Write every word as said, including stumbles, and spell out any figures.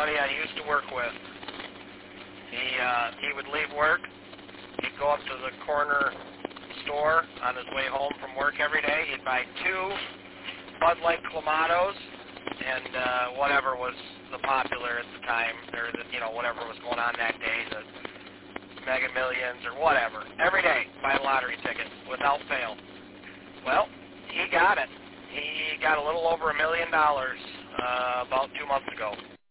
buddy I used to work with. He uh, he would leave work. He'd go up to the corner store on his way home from work every day. He'd buy two Bud Light Clamatos and uh, whatever was the popular at the time, or the, you know, whatever was going on that day, the Mega Millions or whatever. Every day, buy a lottery ticket without fail. Well, he got it. He got a little over a million dollars uh, about two months ago.